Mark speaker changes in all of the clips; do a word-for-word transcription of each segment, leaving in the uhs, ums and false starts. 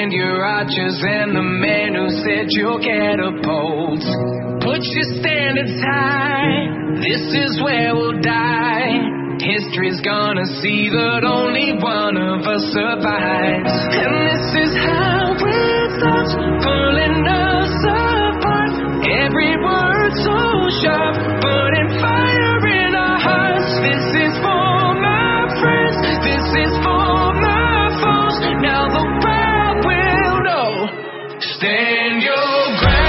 Speaker 1: and your archers and the men who set your catapults. Put your standards high, this is where we'll die. History's gonna see that only one of us survives. And this is how it starts, pulling us apart. Every word so sharp, burning fire in our hearts. This is for my friends, this is for my foes. Now the world will know. Stand your ground.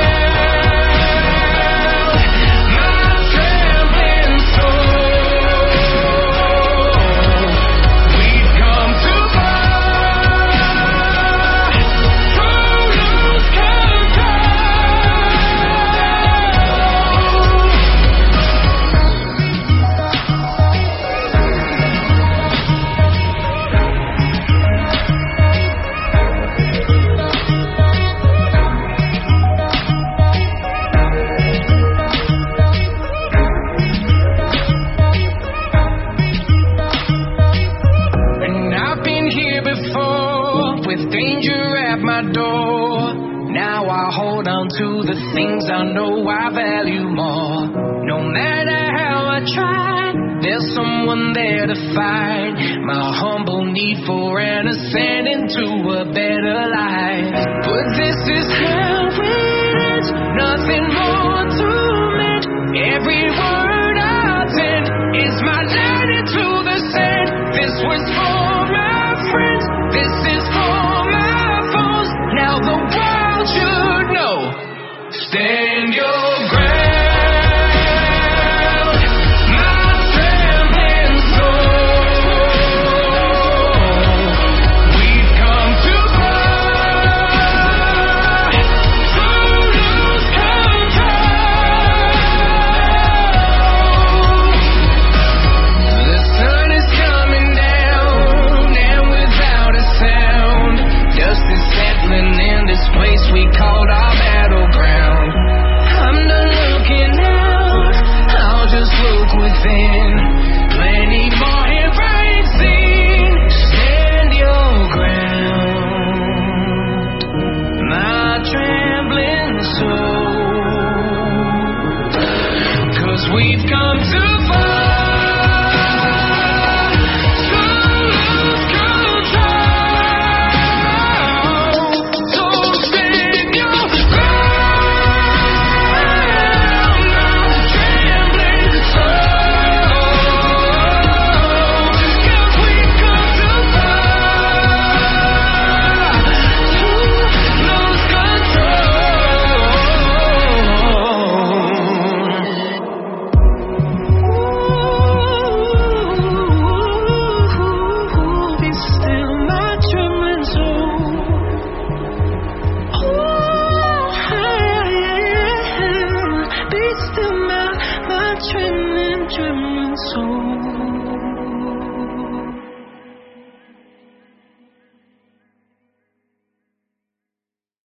Speaker 1: To the things I know I value more. No matter how I try, there's someone there to fight my humble need for an ascent into a better life. But this is how it is, nothing more to mend. Every word I send is my light into the sand. This was for my friends, this is for my foes. Now the world should know. Stand your ground. Still my, my trembling, trembling soul.